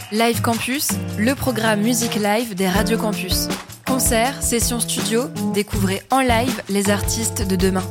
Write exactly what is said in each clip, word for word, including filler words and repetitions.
Live Campus, le programme musique live des radios campus. Concerts, sessions studio, découvrez en live les artistes de demain.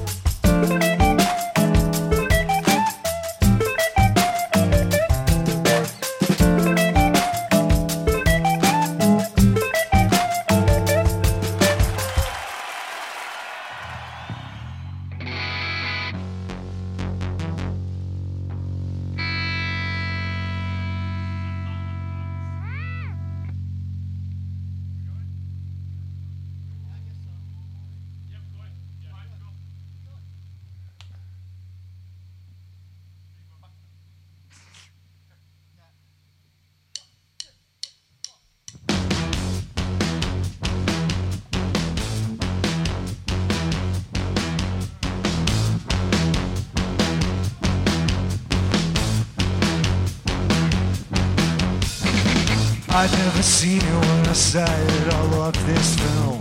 I'd never seen you when I started all of this film.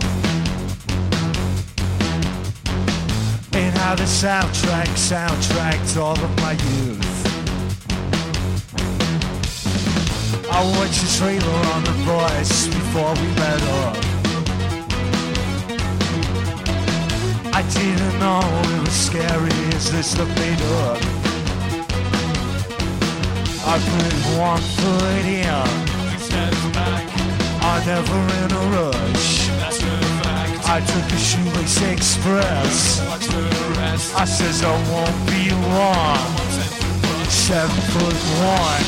And how the soundtrack soundtracked all of my youth. I watched the trailer on The Voice before we met up. I didn't know it was scary, is this stuff made up? I put one foot in, back. I'm never in a rush. That's a fact. I took a shoelace express. Watch the rest. I says I won't be long. Seven foot one.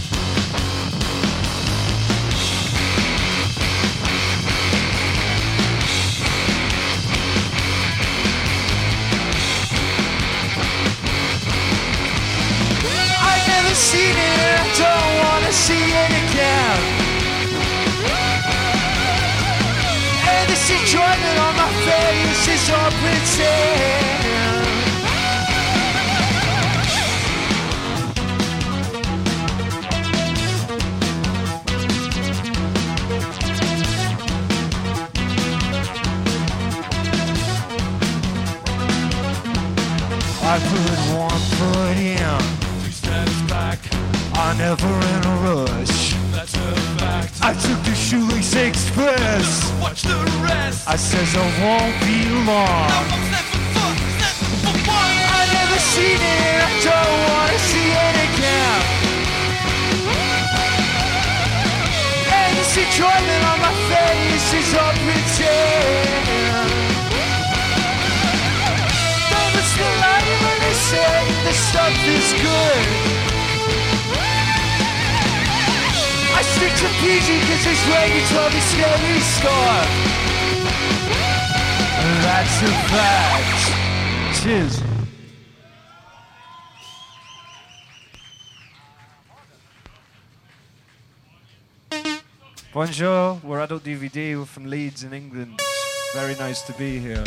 I've never seen it and I don't wanna see it again. This enjoyment on my face is all pretend. I put one foot in, two steps back. I'm never in a rush. That's a fact. I took the shoelace express. Watch the rest. I says I won't be long. No, I'm stepping for, stepping for one. I never seen it, I don't wanna see it again. And this enjoyment on my face is all pretend. Don't miss the light when they say the stuff is good. I stick to P G cause it's regulatory scary score. That's a fact. Cheers. Bonjour, we're Adult D V D, we're from Leeds in England. Very nice to be here.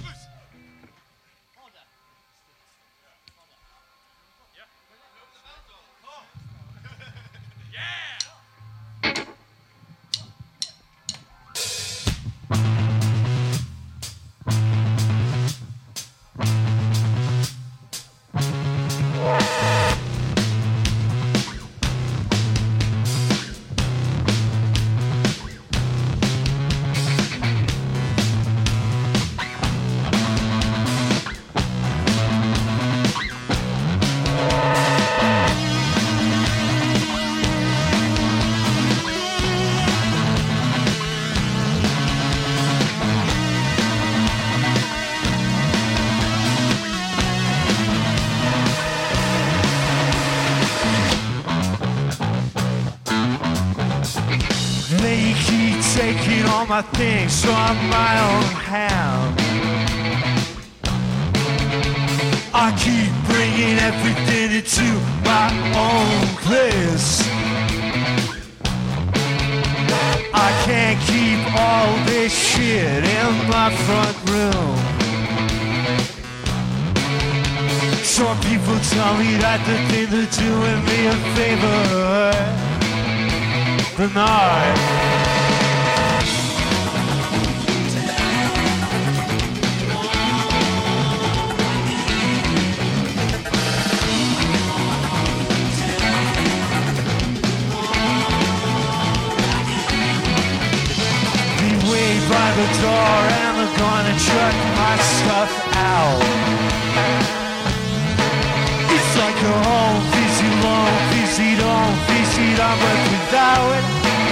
My things from my own hand. I keep bringing everything into my own place. I can't keep all this shit in my front room. Some people tell me that the thing they're doing me a favor, but not. work my stuff out. It's like a home visit, long visit, on visit, I'm left without.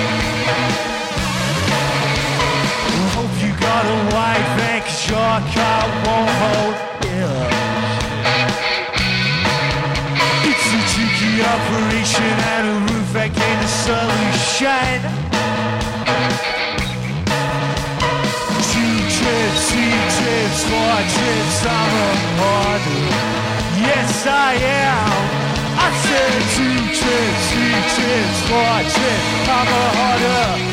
Hope you got a wide van, cause your car won't hold it. It's a tricky operation and a roof that gain the solution. Two trips, three trips, four trips, I'm a harder. Yes, I am. I said two trips, three trips, four trips, I'm a harder.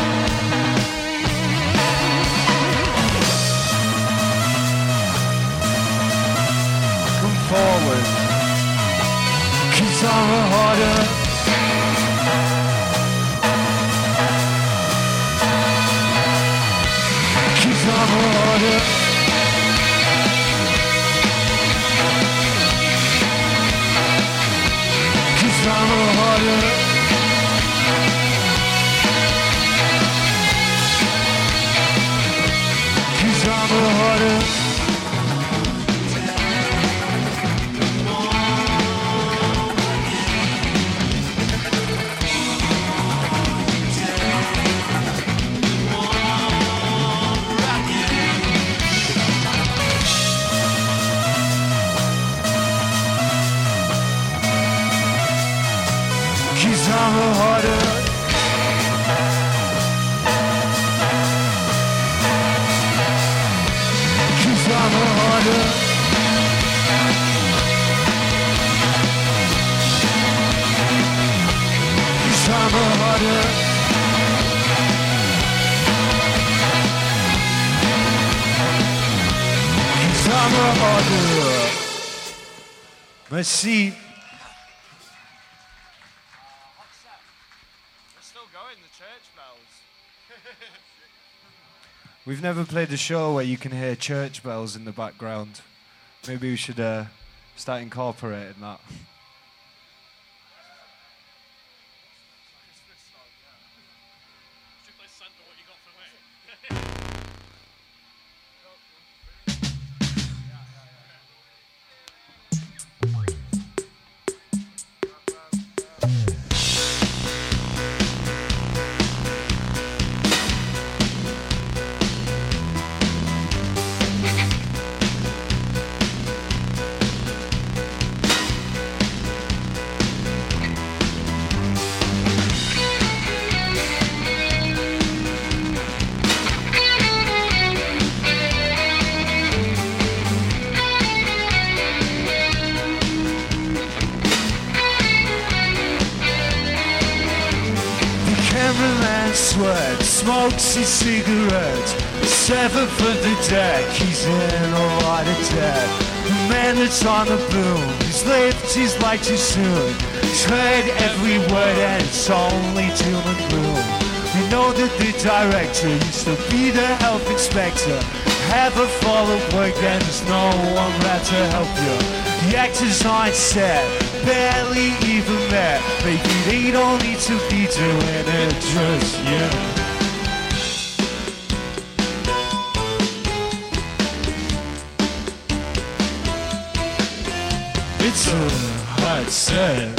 Forward, cause I'm a harder. Cause I'm a harder. Cause I'm a harder. Cause I'm a harder. I'm a harder. Cause I'm a harder. Cause I'm a harder. Cause I'm a harder. Merci. We've never played a show where you can hear church bells in the background. Maybe we should uh, start incorporating that. Sweat, smokes his cigarette. Seven foot the deck, he's in a lot of debt. The man that's on the boom, he's lived his life too soon. He's heard every word and it's only doom and gloom. We know that the director used to be the health inspector. Have a fall of work, then there's no one left to help you. The actors aren't set, barely even met. Maybe they don't need to be doing it just yet. It's a hot set.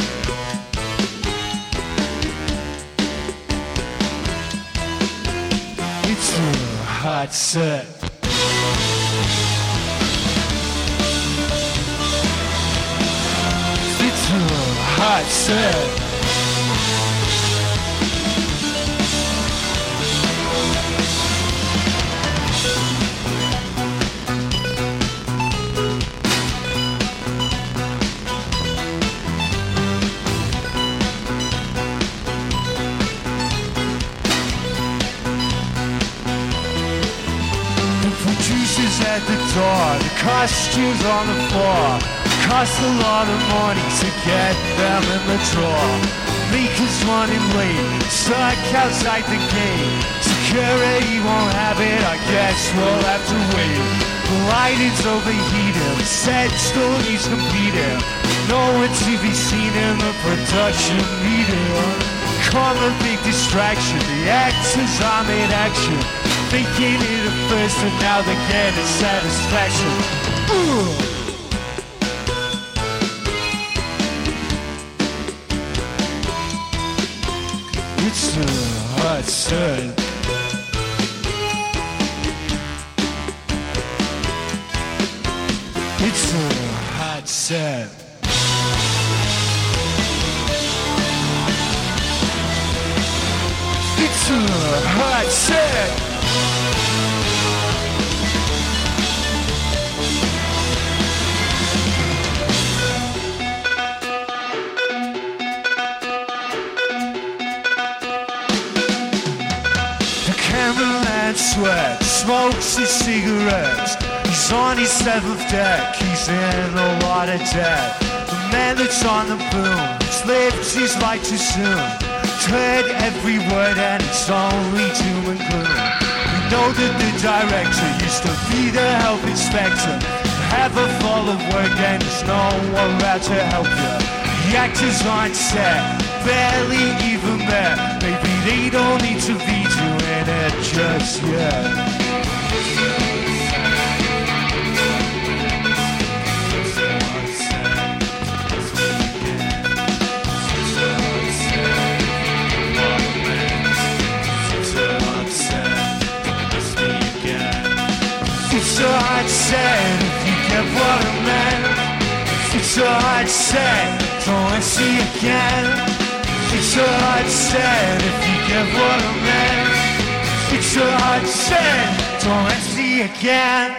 It's a hot set. Hot set. The producers at the door, the costumes on the floor. Cost a lot of money to get them in the drawer. Makers running late, stuck outside the gate. Security won't have it, I guess we'll have to wait. The lighting's overheating, set still needs completing. No one to be seen in the production meeting. Come a big distraction, the actors are in action. Faking it at first and now they're getting satisfaction. Ooh. It's a hot sun. It's a hot set. It's a hot set. The cameraman sweats, smokes his cigarettes. He's on his seventh deck, he's in a lot of debt. The man that's on the boom has lived his life too soon. Heard every word and it's only doom and gloom. We know that the director used to be the health inspector. Have a full of work and there's no one around to help you. The actors on set, barely even met. Maybe they don't need to be doing it just yet. It's a hard set if you get what I meant. It's a hard set, don't let's see again. It's a hard set if you get what I meant. It's a hard set, don't let's see again.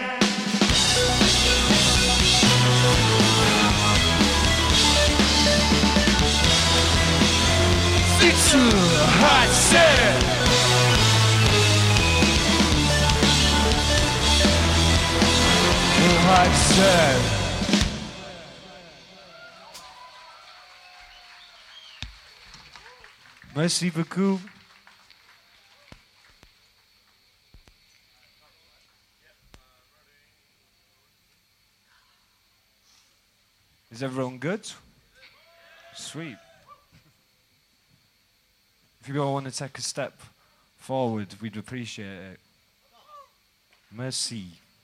It's a hot set. Hot set. Merci beaucoup. Is everyone good? Sweet. If you all want to take a step forward, we'd appreciate it. Merci.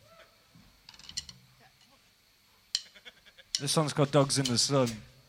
This song's called Dogs in the Sun.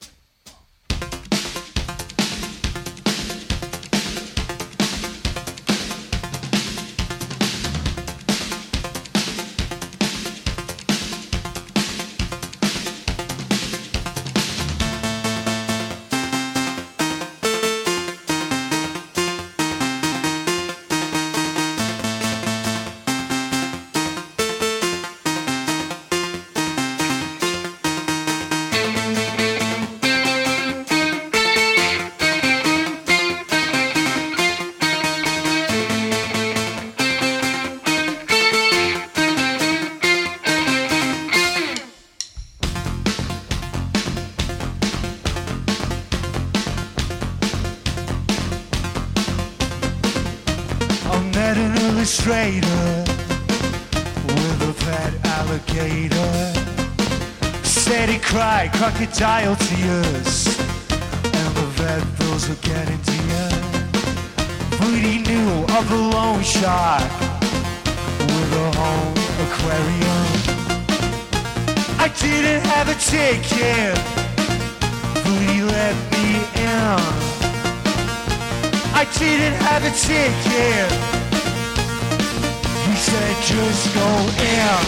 Illustrator with a pet alligator. Steady cry, crocodile tears, and the vet bills are getting to you. But he knew of a loan shark with a home aquarium. I didn't have a ticket, but he let me in. I didn't have a ticket. He said, just go in.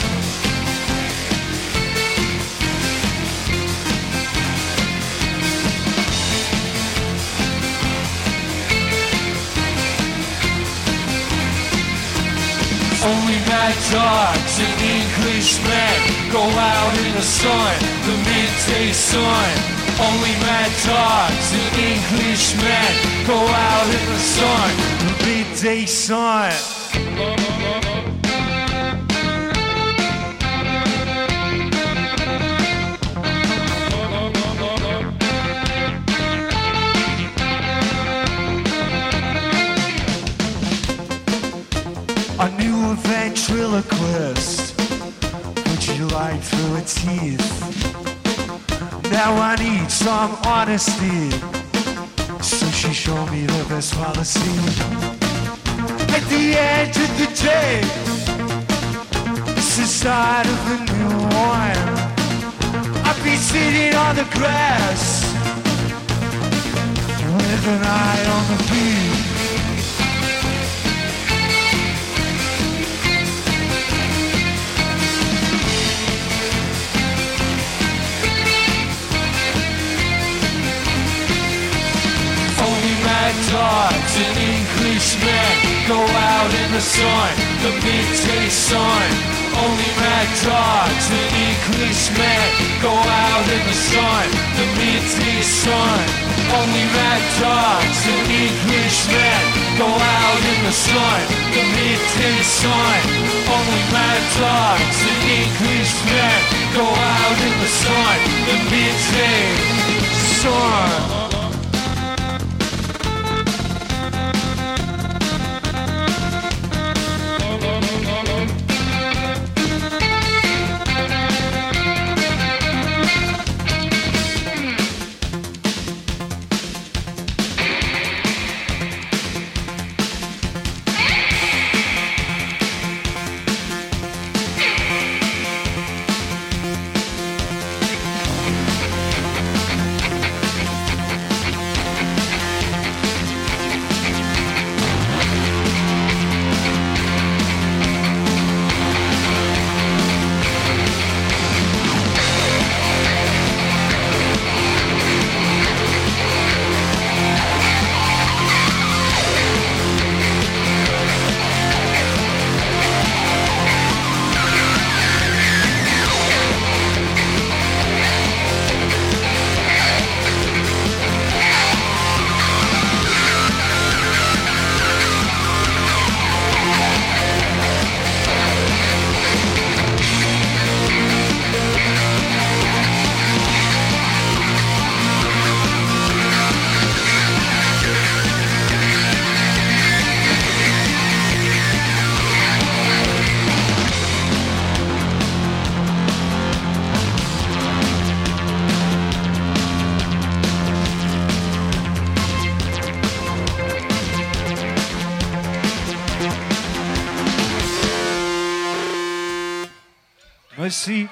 Only mad dogs and Englishmen go out in the sun, the midday sun. Only mad dogs and Englishmen go out in the sun, the midday sun. A new ventriloquist put you right through her teeth. Now I need some honesty, so she showed me the best policy. at the edge of the day. It's the start of a new one. I'll be sitting on the grass with an eye on the beat. Dogs and Englishmen go out in the sun, the midday sun. Only mad dogs and Englishmen go out in the sun, the midday sun. Only mad dogs and Englishmen go out in the sun, the midday sun. Only mad dogs and Englishmen go out in the sun, the midday sun. Merci.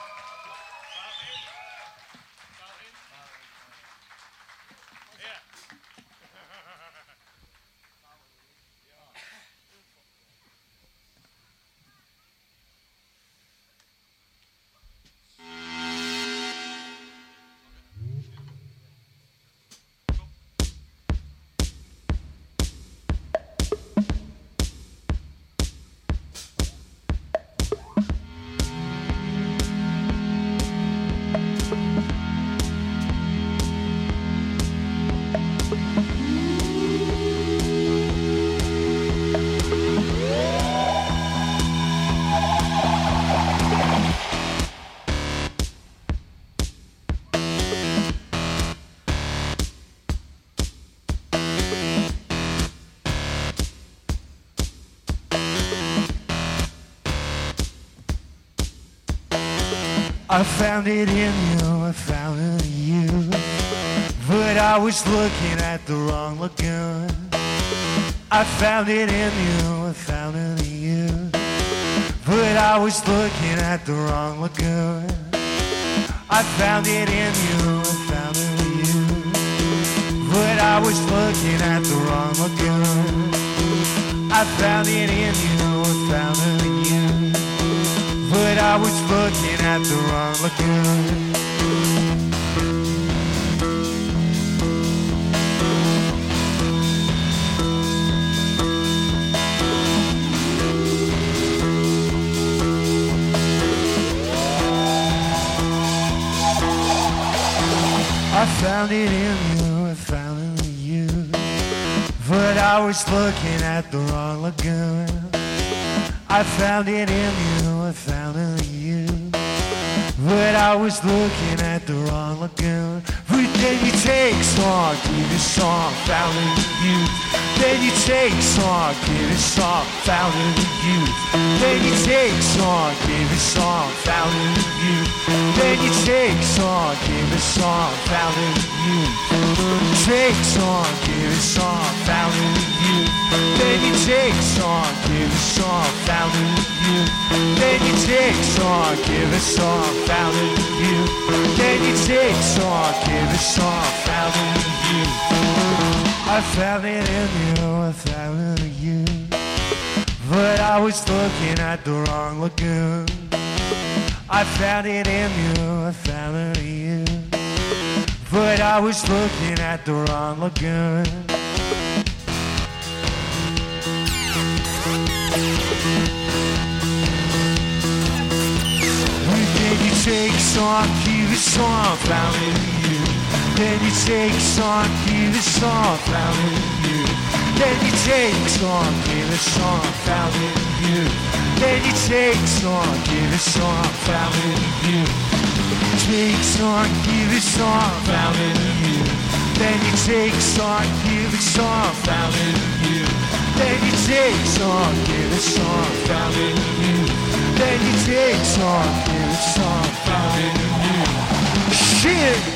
I found it in you, I found it in you. But I was looking at the wrong lagoon. I found it in you, I found it in you. But I was looking at the wrong lagoon. I found it in you, I found it in you. But I was looking at the wrong lagoon. I found it in you, I found it in you. But I was looking at the wrong lagoon. I found it in you, I found it in you. But I was looking at the wrong lagoon. I found it in you, I found it in you. But I was looking at the wrong lagoon. But then you take song, give a song, found in the youth. Then you take song, give a song, found in the youth. Then you take song, give a song, found in the youth. Then you take song, give a song, found in the youth. Take song, give a song, found in the youth. Then you take song, give a song, found in the youth. Then you take song, give a song, found in the youth. Then you take song, give a song, found in the youth. I found it in you, I found it in you. But I was looking at the wrong lagoon. I found it in you, I found it in you. But I was looking at the wrong lagoon. Then you take song, give a song, found it in you. Then you take song, give a song, found it in you. Then you take song, give a song, found it in you. Then you take song, give a song, found it in you. Take song, give a song, found it in you. Then you take song, give a song, found it in you. Then you take song, give a song, found it in you. Then you take song, give a song, found it in you. Shit!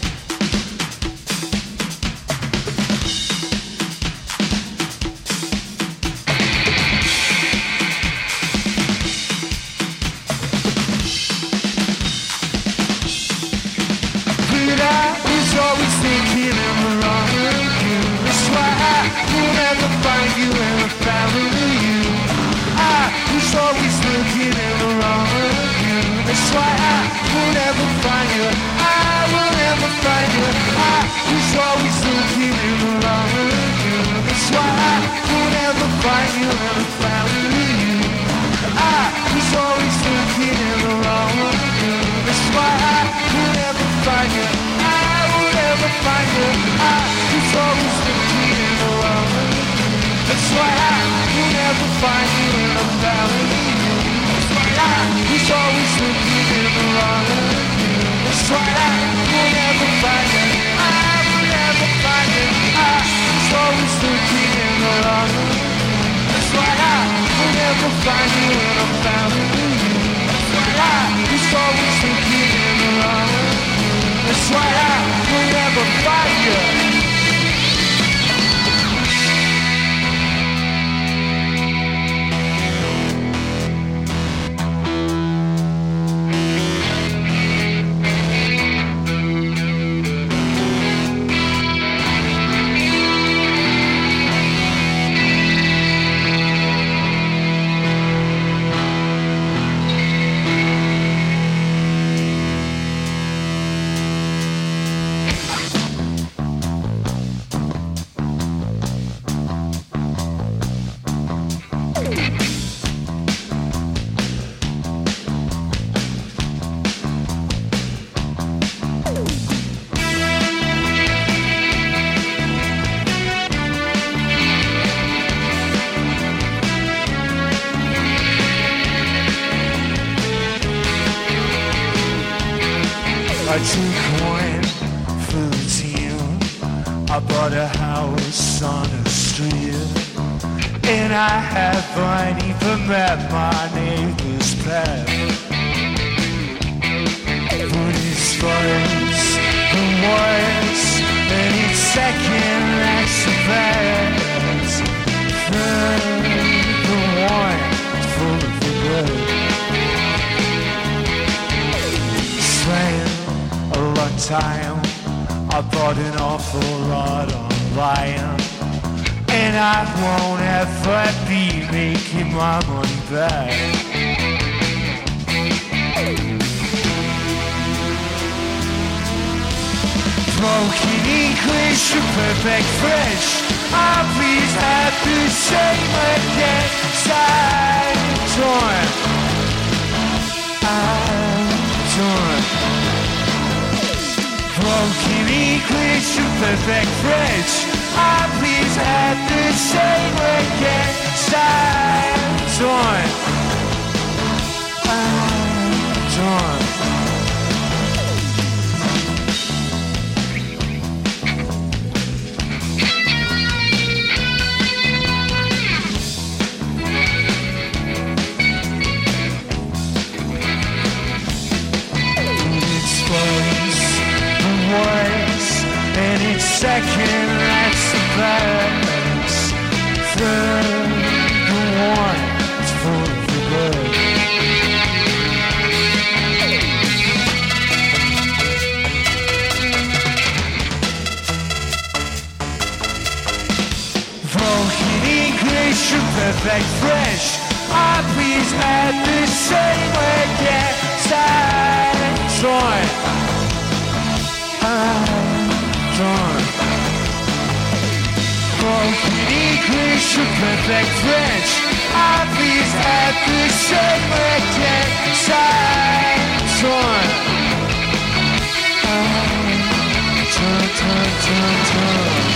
Always thinking I'm the wrong you. That's why I will never find you and I found you. I was always looking in the wrong you. That's why I will never find you. I will never find you. I was always looking in the wrong you. That's why I will never find you and I found you. I was always looking in the wrong you. That's why I will never find you. Find you. I was always looking in the wrong. That's why I will never find you and I found you. That's why I was always looking in the wrong. That's why I will never find you. I will never find you. I was always looking in the wrong. That's why I will never find you and I found you. That's why I was always looking in the wrong. That's why I will never find you. I took one for the team. I bought a house on the street, and I haven't even met my neighbor's pet. But it's first, the worst, and it's second, that's the best. Third, the one, full of the good. Spent a long time, I bought an awful lot online, and I won't ever be making my money back. Broken English or perfect French, I please have the same again. I'm torn, I'm torn. Broken English or perfect French, I please have the same again. I'm torn, I'm torn. second, that's the balance. Third, the one, it's full of the blood. Broken English, perfect French. I please had the same again. Time, time. Broken English, perfect French. I please had the same again. Time, time. Time, time, time, time.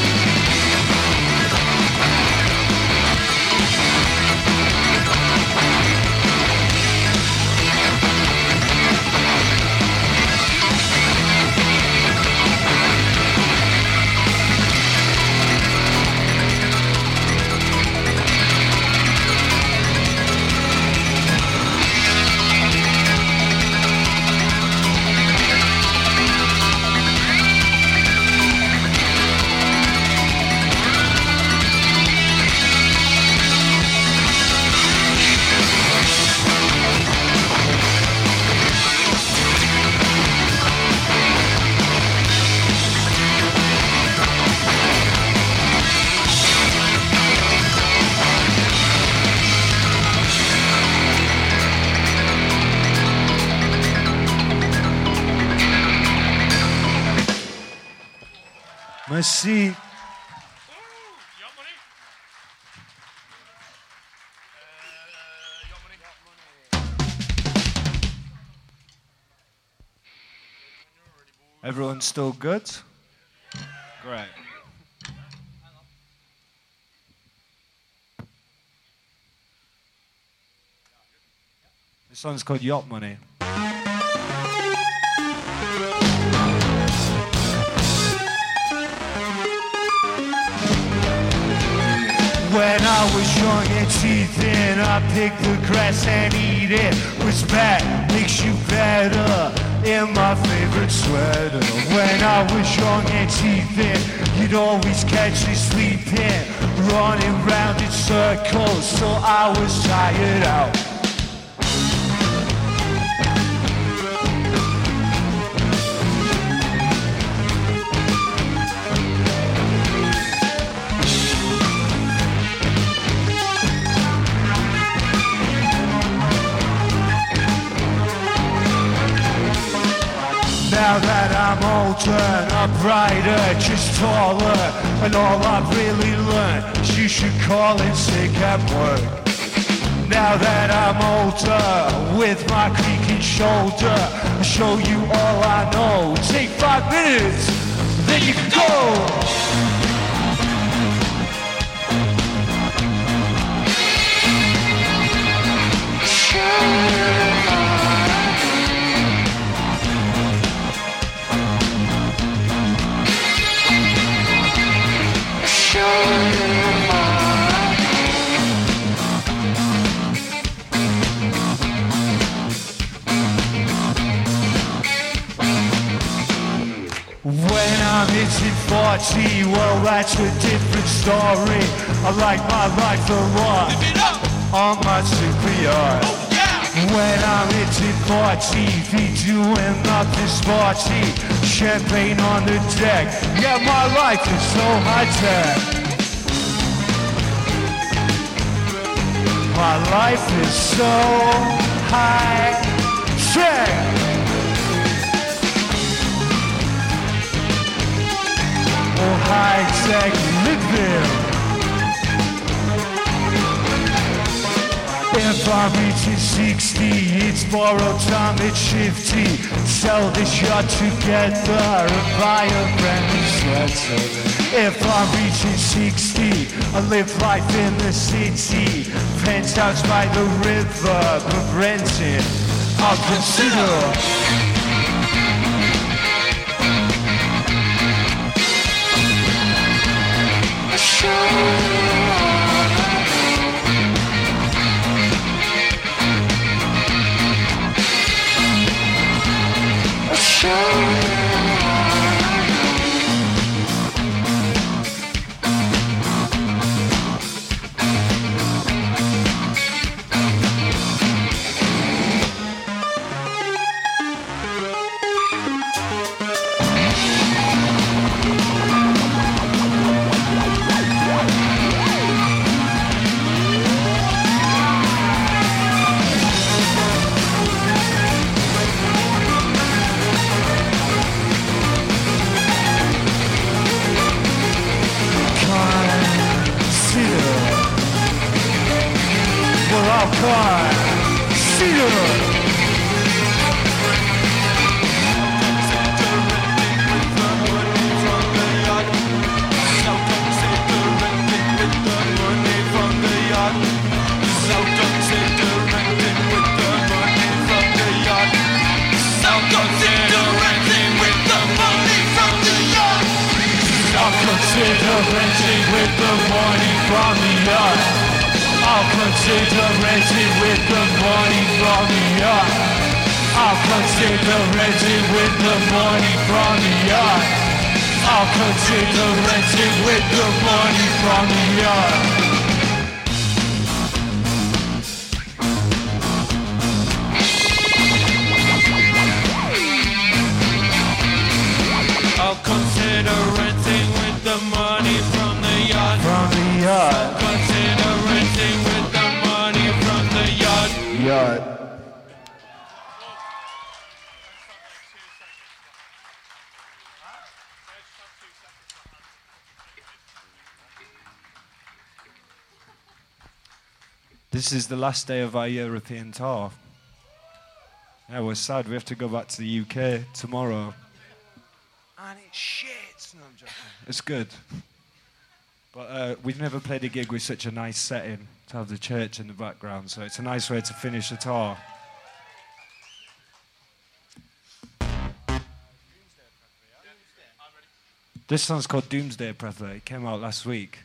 Merci. Everyone still good? Great. This song's called Yacht Money. When I was young and teething, I picked the grass and eat it. Was bad, makes you better in my favorite sweater. When I was young and teething, you'd always catch me sleeping, running round in circles, so I was tired out. Now that I'm older, not brighter, just taller, and all I've really learned is you should call in sick at work. Now that I'm older, with my creaking shoulder, I'll show you all I know. Take five minutes, then you can go. When I'm hitting forty, well that's a different story. I like my life a lot, on my superyacht. Oh, yeah. When I'm hitting forty, be doing nothing sporty. Champagne on the deck, yeah my life is so high-tech. My life is so high-tech. Oh, high-tech living. If I'm reaching sixty, it's borrowed time, it's shifty. Sell this yacht together and buy a brand new sweater. If I'm reaching sixty, I live life in the city. Penthouse by the river, but renting I'll consider. car. See ya. Consider renting with the money from the yacht. I'll consider renting with the money from the yacht. I'll consider renting with the money from the yacht. I'll consider renting with the money from the yacht. I'll consider renting with the money from the yacht. From the yacht. I'll consider renting with the money from the yacht. Yacht. This is the last day of our European tour. Yeah, we're sad. We have to go back to the U K tomorrow. And it's shit. No, I'm joking. It's good. But uh, we've never played a gig with such a nice setting to have the church in the background, so it's a nice way to finish a tour. This song's called Doomsday Prepper. It came out last week.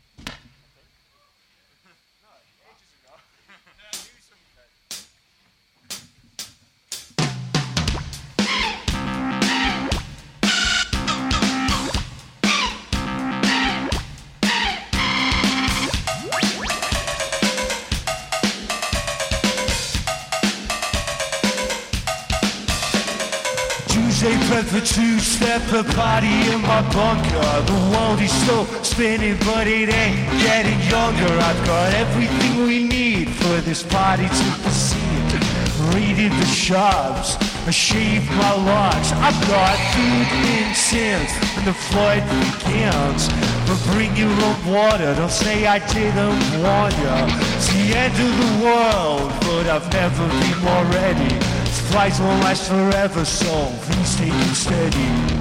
For two-step a party in my bunker. The world is still spinning, but it ain't getting younger. I've got everything we need for this party to proceed. Raided the shops, I shaved my locks. I've got food in tins, and the flight begins. But bring your own water, don't say I didn't warn you. It's the end of the world, but I've never been more ready. Flights won't last forever, so please take it steady.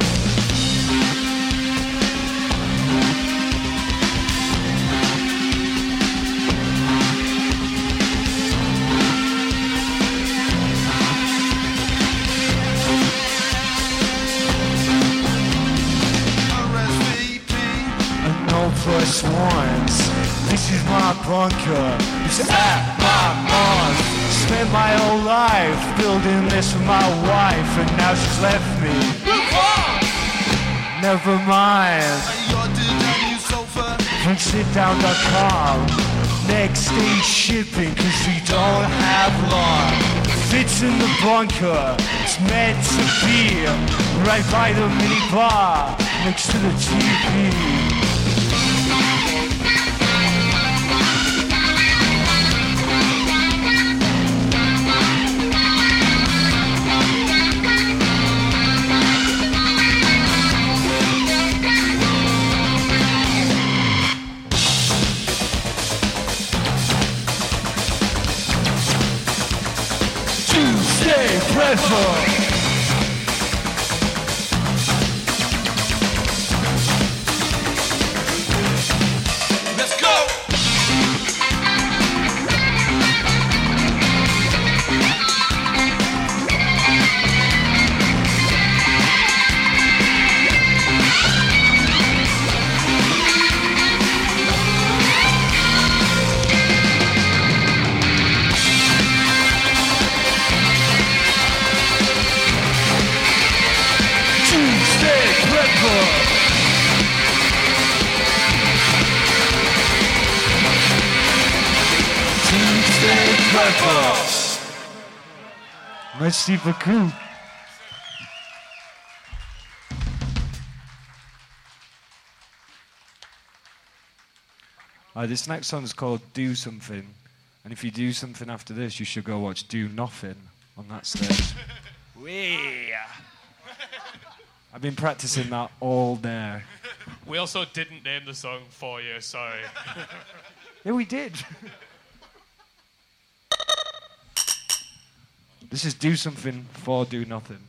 Plus ones. This is my bunker. It's at my arms. Spent my whole life building this for my wife, and now she's left me. Never mind. From sit down dot com. Next day shipping, cause we don't have long. Fits in the bunker. It's meant to be. Right by the mini bar next to the T V. Tuesday Prepper. Merci beaucoup. Uh, this next song is called Do Something. And if you do something after this, you should go watch Do Nothing on that stage. Wee. I've been practicing that all day. We also didn't name the song for you, sorry. Yeah, we did. This is Do Something for Do Nothing.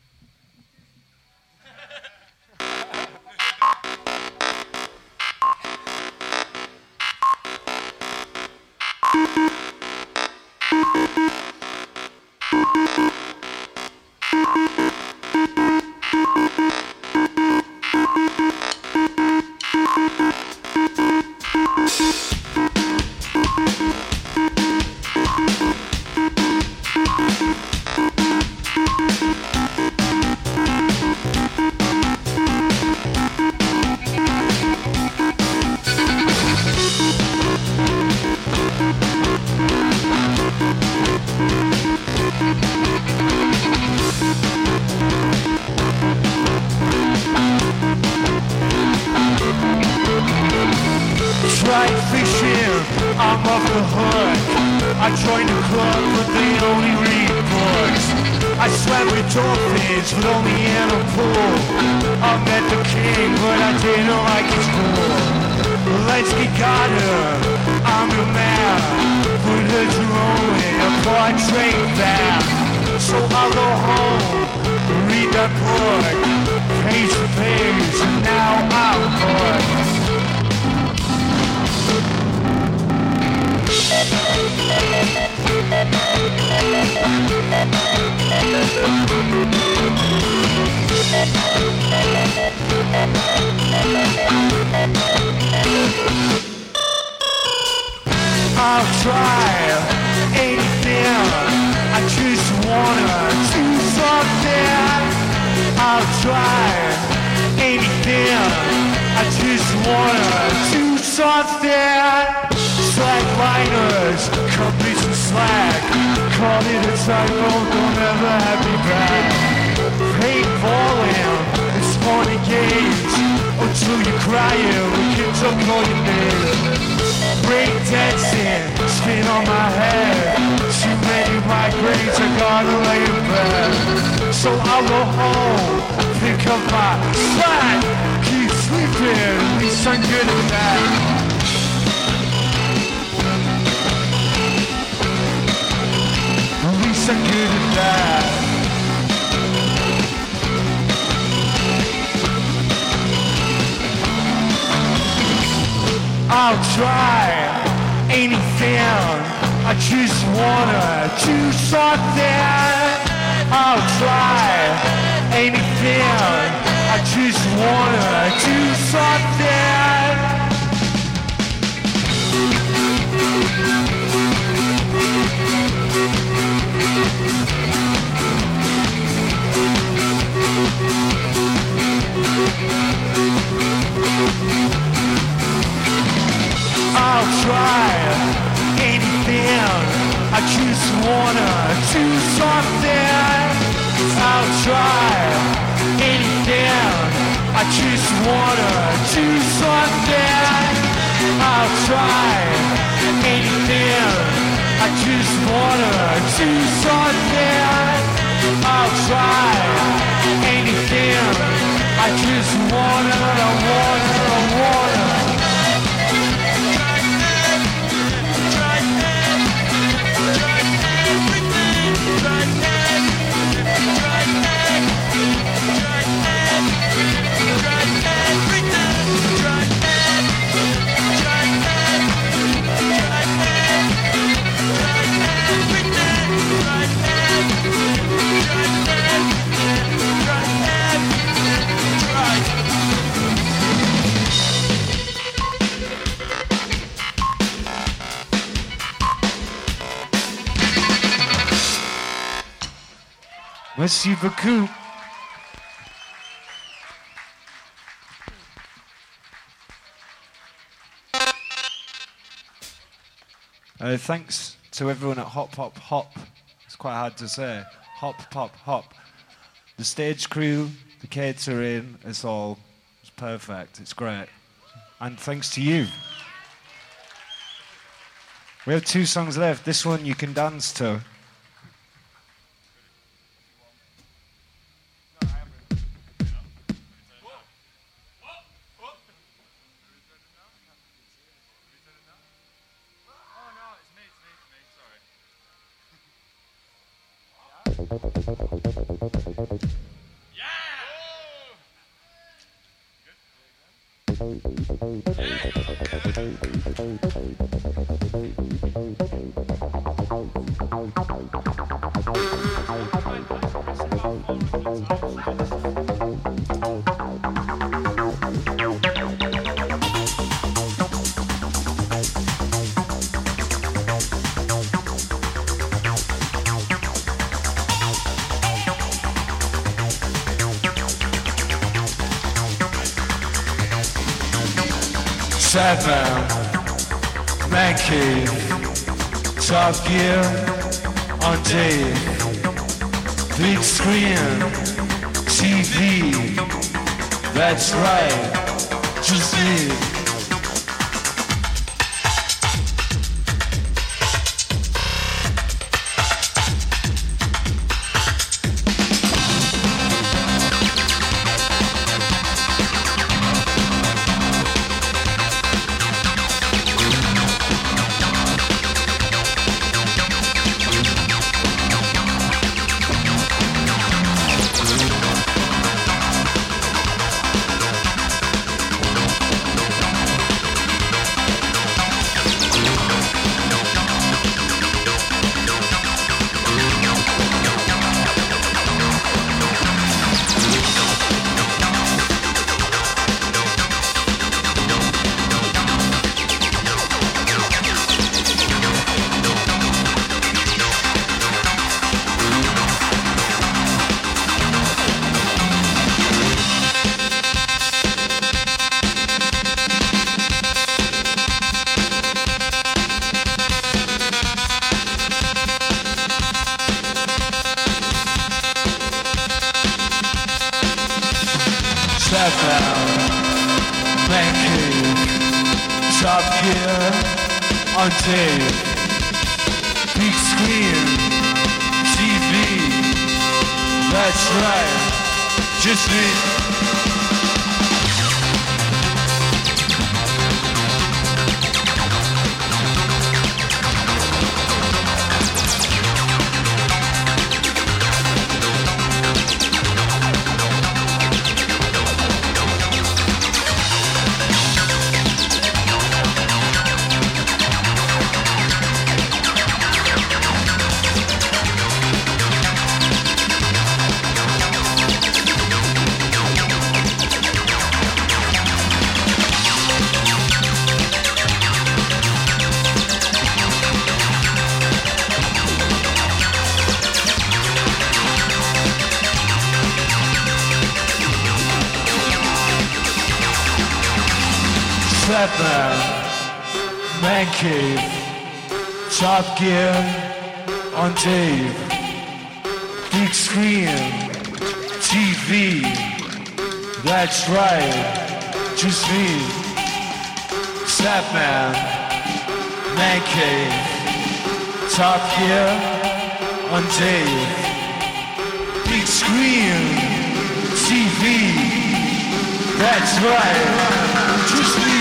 Tried fishing, I'm off the hook. I joined a club, but they only read books. I swam with dolphins, but only in a pool. I met the king, but I didn't like his pool. Lenski got her, I'm your man. Put her to only a portrait back. So I'll go home, read that book, page to page, and now I'm bored. I'll try anything. I just wanna do something. I'll try anything. I just wanna do something. Slackliners, companies and slack. Call it a typo, don't ever have me back. Paintballing, it's fun and games. Until you cry, we can talk all your name. Break dancing, spin on my head. Too many migraines, I gotta lay in bed. So I'll go home, pick up my slack. Keep sleeping, at least I'm good at that. At least I'm good at that. I'll try anything. I just wanna do something. I'll try anything. I just wanna do something. I'll try anything. I just wanna do something. I'll try anything. I just wanna do something. I'll try anything. I just wanna do something. I'll try anything. I just wanna, wanna, wanna. Merci beaucoup. Uh, thanks to everyone at Hop Hop Hop. It's quite hard to say. Hop Pop Hop. The stage crew, the catering, it's all it's perfect. It's great. And thanks to you. We have two songs left. This one you can dance to. Satman, Man Cave, Top Gear, on Dave, big screen, T V, that's right, just me. On tape, big screen, T V, that's right, just me. Satman, Man Cave, Top Gear, on Dave, big screen, T V, that's right, just me. Satman, Man Cave, Top Gear, on Dave, big screen, T V, that's right, just me.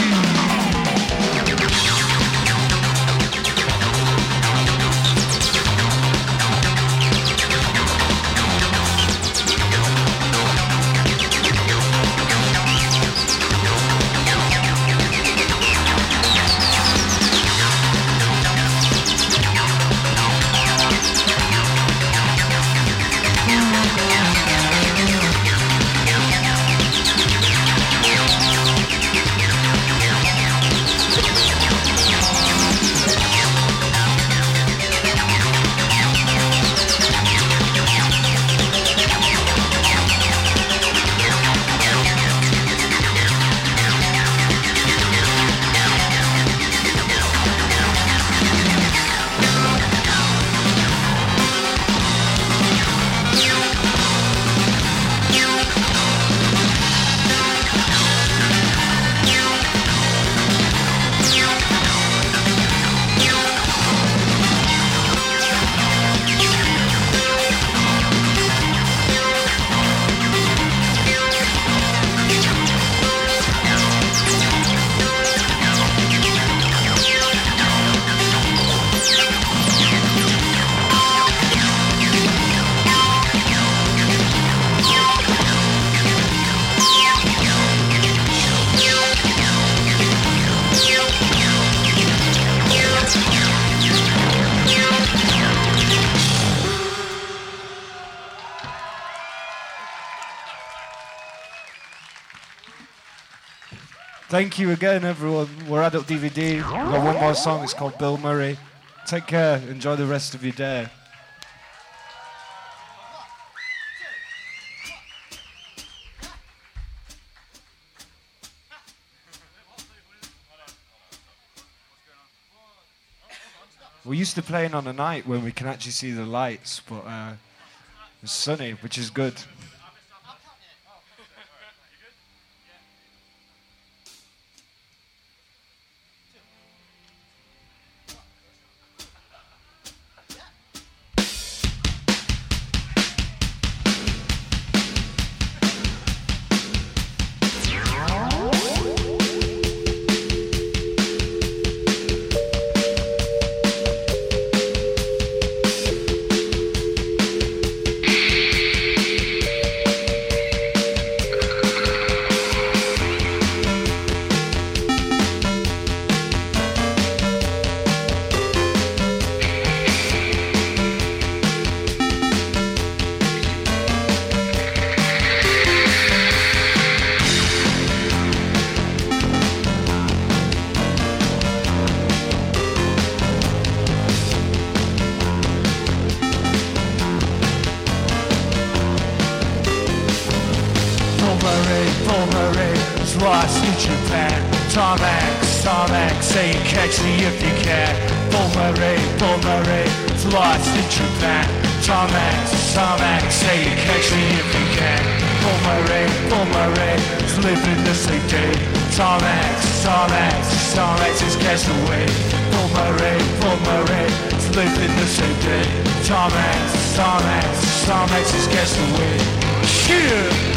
Thank you again, everyone. We're Adult D V D. We've got one more song. It's called Bill Murray. Take care. Enjoy the rest of your day. We're used to playing on a night when we can actually see the lights, but uh, it's sunny, which is good. lost in Japan. Tom Hanks, Tom Hanks, say catch me if you can. Bill Murray, Bill Murray, is lost in Japan. Tom Hanks, Tom Hanks, say catch me if you can. Bill Murray, Bill Murray, is living the same day. Tom Hanks, Tom Hanks, Tom Hanks is cast away. Bill Murray, Bill Murray, is living the same day. Tom Hanks, Tom Hanks, Tom Hanks is cast away. Yeah.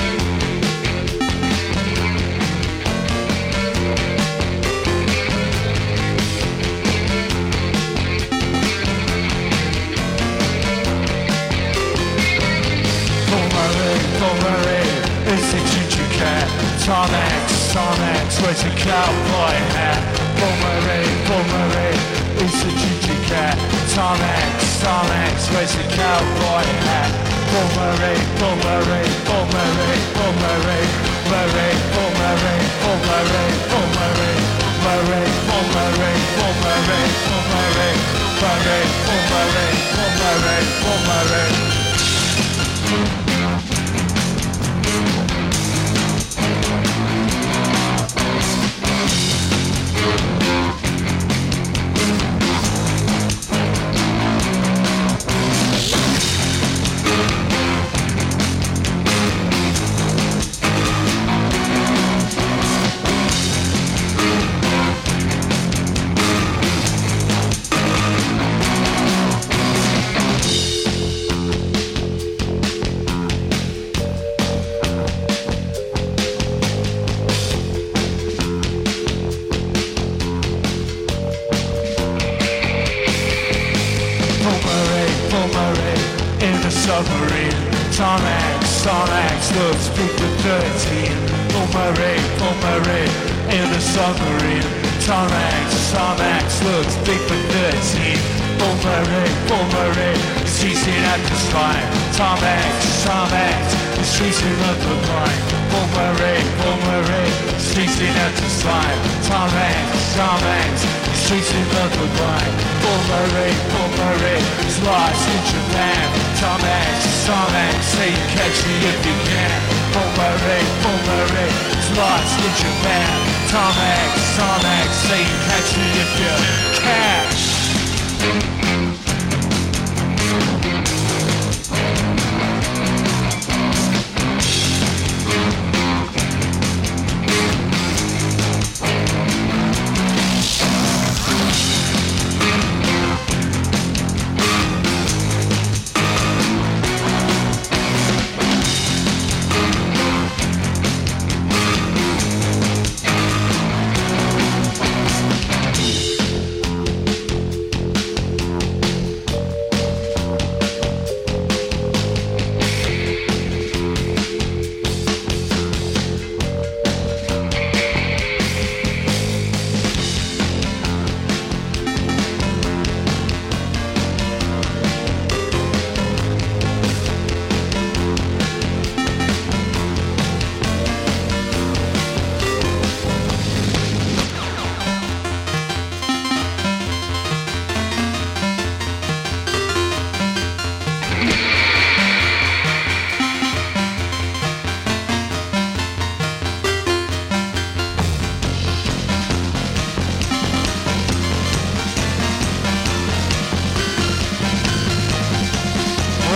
Bill Murray is a ginger cat. Tom Hanks, Tom Hanks wears a cowboy hat. Bill Murray, Bill Murray is a ginger cat. Tom Hanks, Tom Hanks wears a cowboy hat. Bill Murray, Bill Murray, Bill Murray, Bill Murray, Murray, Bill Murray, Bill Murray, Bill Murray, Murray, Bill Murray, Bill Murray, Bill Murray, Murray, Bill Murray, Bill Murray, Bill Murray. Submarine. Tom Hanks, Tom Hanks looks big for thirteen. Bill Murray, Bill Murray in the submarine. Tom Hanks, Tom Hanks looks big for thirteen. Bill Murray, Bill Murray is chasing at the spine. Tom Hanks, Tom Hanks is chasing up the line. Bill Murray, Bill Murray is chasing at the spine. Tom Hanks, Tom Hanks is chasing up the line. Bill Murray, Bill Murray is lost in Japan. Tom Hanks, Tom Hanks, say catch me if you can. Bill Murray, Bill Murray is lost in Japan. Tom Hanks, Tom Hanks, say catch me if you can.